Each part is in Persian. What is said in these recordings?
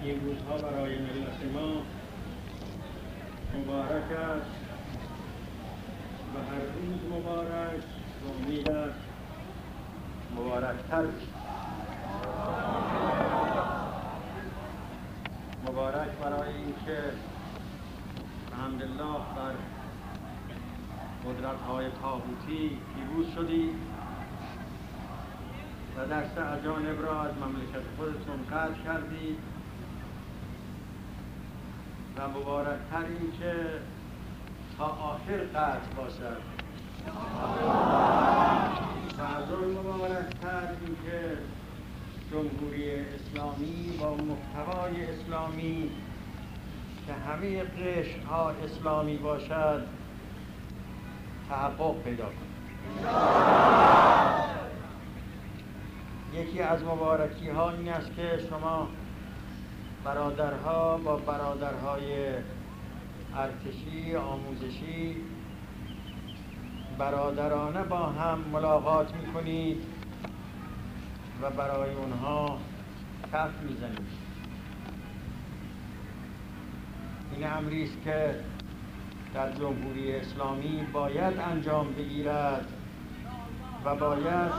این روزها برای ملت ما مبارک است و هر روز مبارک و امید است مبارکتر بشود. مبارک برای اینکه الحمدلله بر قدرت‌های طاغوتی پیروز شدید و دست اجانب را از مملکت خودتون قطع کردید و مبارکتر این که تا آخر قطع باشد و از اون مبارکتر این که جمهوری اسلامی با محتوای اسلامی که همه قشرها اسلامی باشد تحقق پیدا کند. یکی از مبارکی ها این است که شما برادرها با برادرهای ارتشی آموزشی برادرانه با هم ملاقات میکنید و برای اونها کف میزنید. این امری است که در جمهوری اسلامی باید انجام بگیرد و باید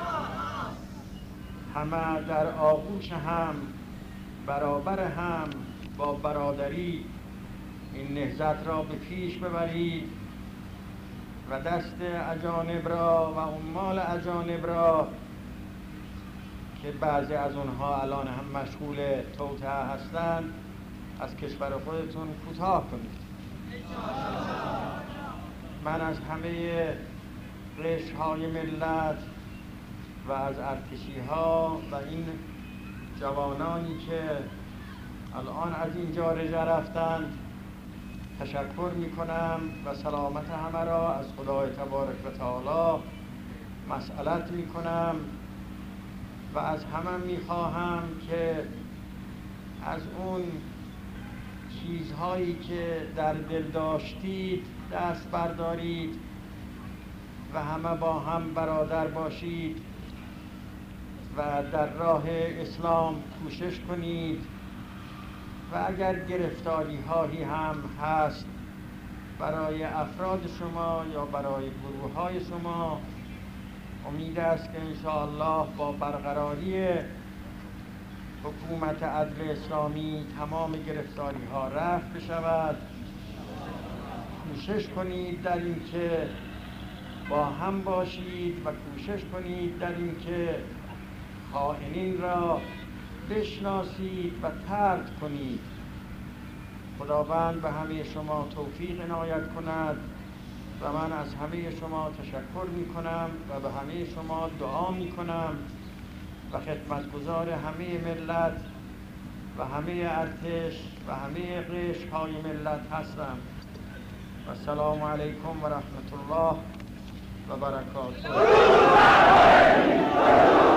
همه در آغوش هم برابر هم با برادری این نهضت را به پیش ببرید و دست اجانب را و عمال اجانب را که بعضی از اونها الان هم مشغول توطئه هستند از کشور خودتون کوتاه کنید. من از همه قشرهای ملت و از ارتشی‌ها و این جوانانی که الان از اینجا رژه رفتند تشکر میکنم و سلامت همه را از خدای تبارک و تعالی مسئلت میکنم و از همه میخواهم که از اون چیزهایی که در دل داشتید دست بردارید و همه با هم برادر باشید و در راه اسلام کوشش کنید و اگر گرفتاری هایی هم هست برای افراد شما یا برای گروه های شما، امید است که انشاءالله با برقراری حکومت عدل اسلامی تمام گرفتاری ها رفع بشود. کوشش کنید در این که با هم باشید و کوشش کنید در این که خائنین را بشناسید و طرد کنید. خداوند به همه شما توفیق عنایت کند و من از همه شما تشکر می کنم و به همه شما دعا می کنم و خدمتگزار همه ملت و همه ارتش و همه قشرهای ملت هستم. و السلام علیکم و رحمت الله و برکاته.